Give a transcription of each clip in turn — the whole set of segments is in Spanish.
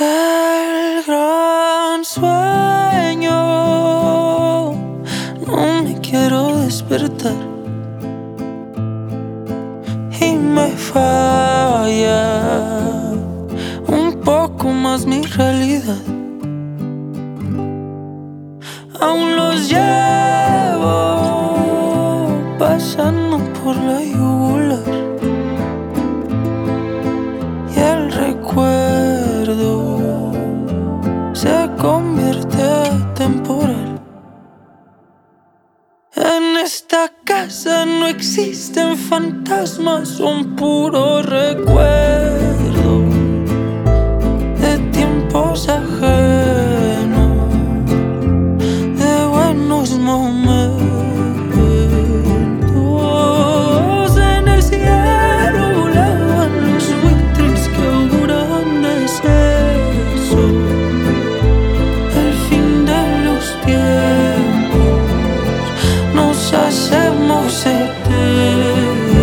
del gran sueño. No me quiero despertar y me falla un poco más mi realidad. Aún los llevo pasando por la yugular y el recuerdo se convierte temporal. En esta casa no existen fantasmas, son puros recuerdos de tiempos ajenos, de buenos momentos. En el cielo volaban los buitres que auguran deceso, el fin de los tiempos. Nos hacemos eternos.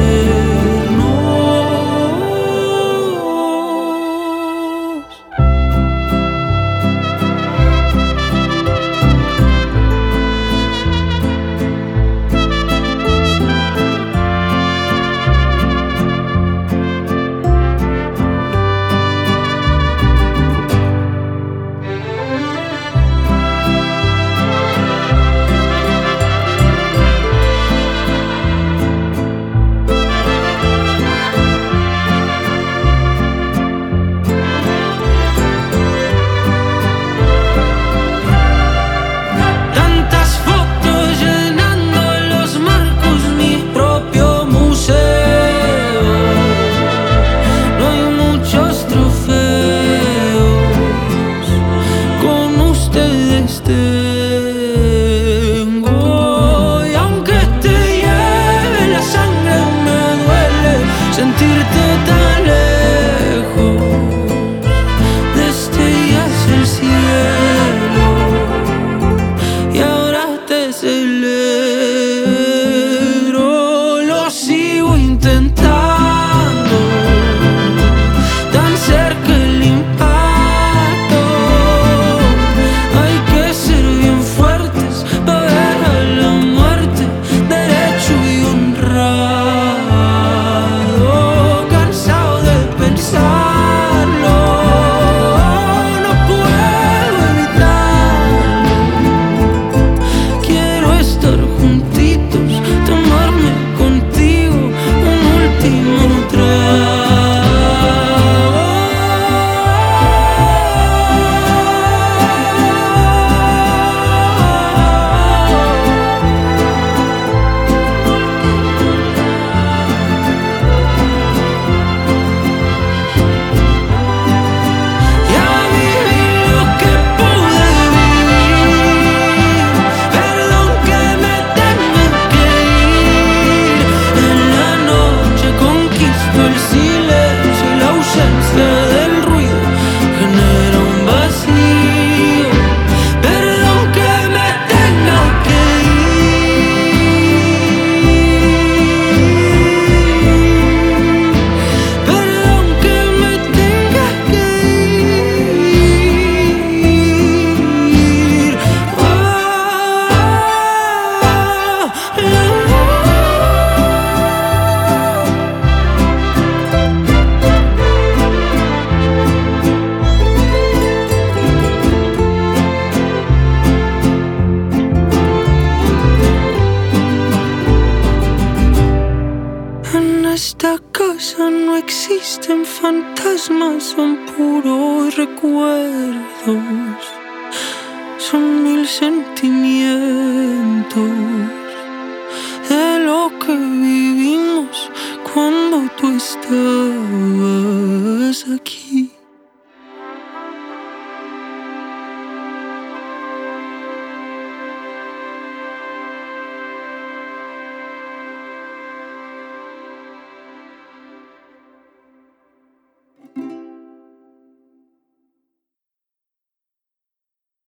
Y aunque te lleve la sangre, me duele sentirte tan lejos. Destellas el cielo y ahora te celebro. Lo sigo intentando, tan cerca el impacto. Hay que ser bien fuertes para ver a la muerte derecho y honrado. Cansado de pensarlo, no puedo evitarlo. Quiero estar juntitos, tomarme contigo un último trago. Ya viví lo que pude vivir. Perdón que me tenga que ir. En la noche conquisto el silencio y la ausencia del ruido genera un vacío. Perdón que me tenga que ir. Perdón que me tenga que ir. En esta casa no existen fantasmas, son puros recuerdos, son mil sentimientos de lo que vivimos cuando tú estabas.